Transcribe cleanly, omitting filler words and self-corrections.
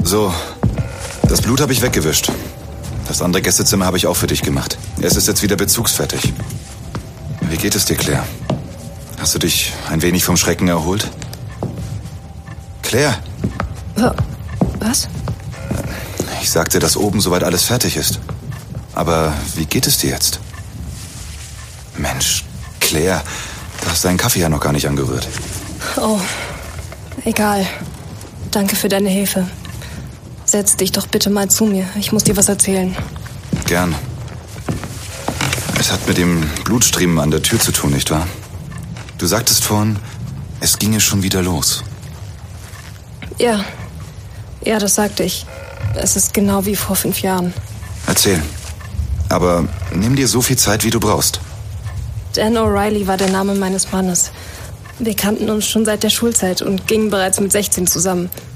So, das Blut habe ich weggewischt. Das andere Gästezimmer habe ich auch für dich gemacht. Es ist jetzt wieder bezugsfertig. Wie geht es dir, Claire? Hast du dich ein wenig vom Schrecken erholt? Claire? Was? Ich sagte, dass oben soweit alles fertig ist. Aber wie geht es dir jetzt? Mensch, Claire, du hast deinen Kaffee ja noch gar nicht angerührt. Oh, egal. Danke für deine Hilfe. Setz dich doch bitte mal zu mir. Ich muss dir was erzählen. Gern. Es hat mit dem Blutstriemen an der Tür zu tun, nicht wahr? Du sagtest vorhin, es ginge schon wieder los. Ja, das sagte ich. Es ist genau wie vor 5 Jahren. Erzähl. Aber nimm dir so viel Zeit, wie du brauchst. Dan O'Reilly war der Name meines Mannes. Wir kannten uns schon seit der Schulzeit und gingen bereits mit 16 zusammen.